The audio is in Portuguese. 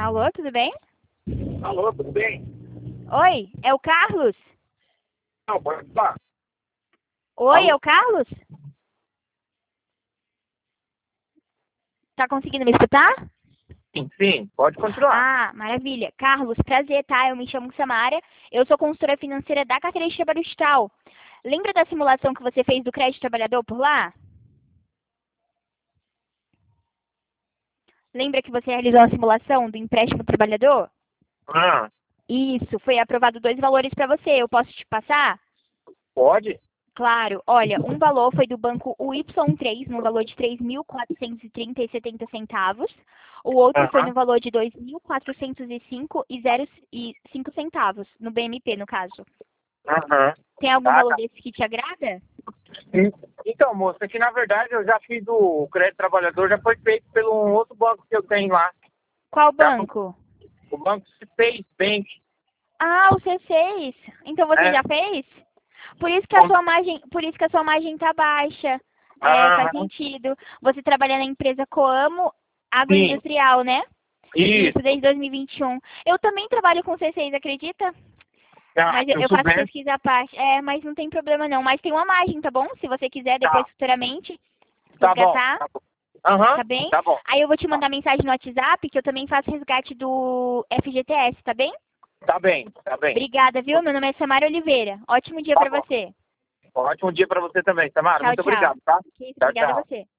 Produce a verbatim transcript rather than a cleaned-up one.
Alô, tudo bem? Alô, tudo bem? Oi, é o Carlos? Não, pode falar. Oi, Alô? é o Carlos? Tá conseguindo me escutar? Sim, sim, pode continuar. Ah, maravilha. Carlos, prazer, tá? Eu me chamo Samara. Eu sou consultora financeira da carteira de trabalho digital. Lembra da simulação que você fez do crédito trabalhador por lá? Lembra que você realizou a simulação do empréstimo trabalhador? Ah, Isso, foi aprovado dois valores para você. Eu posso te passar? pode? Claro, olha, um valor foi do banco U Y três, no valor de três mil quatrocentos e trinta e setenta centavos. O outro foi Aham, no valor de dois mil quatrocentos e cinco e zero e cinco centavos, no B M P, no caso. aham. Tem algum Tá, valor tá. desse que te agrada? Sim. Então, moça, aqui na verdade eu já fiz o crédito trabalhador, já foi feito pelo um outro banco que eu tenho lá. Qual Já foi- banco? o banco fez Bank. Ah, o C seis. Então você É, já fez? Por isso que a como- sua margem, por isso que a sua margem tá baixa. É, faz Aham, sentido. Você trabalha na empresa Coamo sim, Agroindustrial, né? Isso, isso. desde dois mil e vinte e um. Eu também trabalho com C seis, acredita? Ah, Mas eu, eu eu faço soubesse, pesquisa à parte. É, mas não tem problema não. Mas tem uma margem, tá bom? Se você quiser depois tá, futuramente tá bom, resgatar, tá bom. Aham, tá bem? tá bom. Aí eu vou te Tá, mandar mensagem no WhatsApp que eu também faço resgate do F G T S, tá bem? tá bem, tá bem. Obrigada, viu? Meu nome é Samara Oliveira. Ótimo dia Tá pra bom. você. Ótimo dia pra você também, Tamara. Tchau, Muito tchau. obrigado, tá? Que isso, Tchau, obrigada a tchau. você.